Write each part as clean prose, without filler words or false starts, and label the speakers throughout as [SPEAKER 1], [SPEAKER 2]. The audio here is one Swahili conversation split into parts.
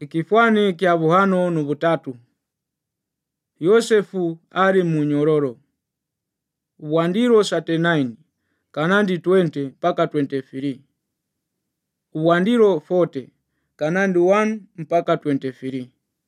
[SPEAKER 1] Ikifwani kya buhano nubutatu. Yosefu ari munyororo. Uwandiro 39 kanandi 20 mpaka 23. Uwandiro 40 kanandi 1 mpaka 23.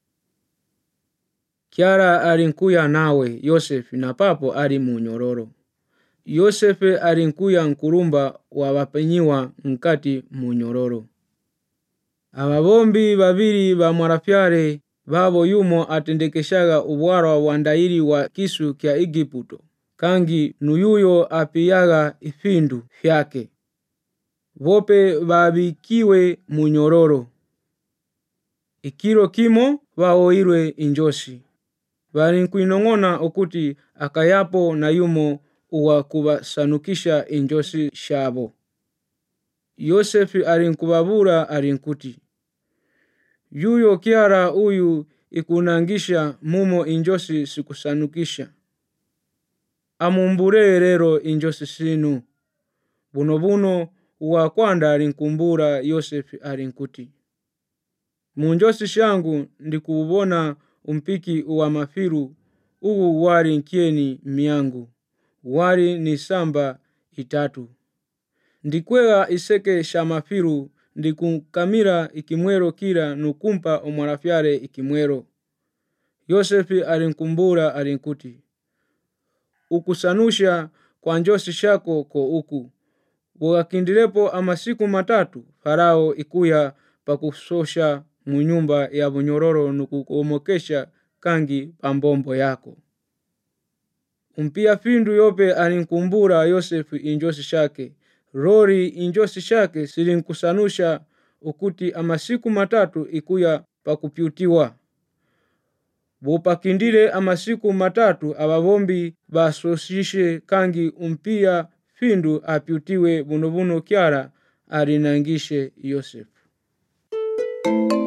[SPEAKER 1] Kiara ari nkuya nawe Yosefu na papo ari munyororo. Yosefu ari nkuya nkurumba wabapenyiwa nkati munyororo. Ababombi babiri ba mwarafyare babo yumo atendekeshaga ubwara wa ndairi wa kisu kya Egiputo. Kangi nuyuyo apiyaga ifindu fyake. Vope babikiwe munyororo. Ikiro kimo baoirwe injosi. Bari nkuinongona okuti akayapo na yumo uwa kubasanukisha injosi shabo. Yosefu arinkubabura arinkuti, yuyo kiara uyu ikunangisha mumo injosi sikusanukisha. Amumbure rero injosi sinu. Buno uwa kwanda arinkumbura Yosefu arinkuti, munjosi shangu ndikubona umpiki uwa mafiru ugu wari nkieni miangu. Wari ni samba 3. Ndikwega iseke sha mafiru ndikunkamira ikimwero kira nukumpa omwarafyare ikimwero. Yosefu arinkumbura arinkuti, ukusanusha kwa njosi shako ko uku. Wakindirepo amasiku 3 Farao ikuya pakusosha munyumba ya bunyororo nukukomokesha kangi pambombo yako. Umpia findu yope arinkumbura Yosefu injosi shake. Rori injosi shake sirinkusanusha ukuti amasiku 3 ikuya pakupyutiwa. Bopakindire amasiku 3 ababombi basosishe kangi umpia findu apyutiwe buno kiara arinangishe Yosefu.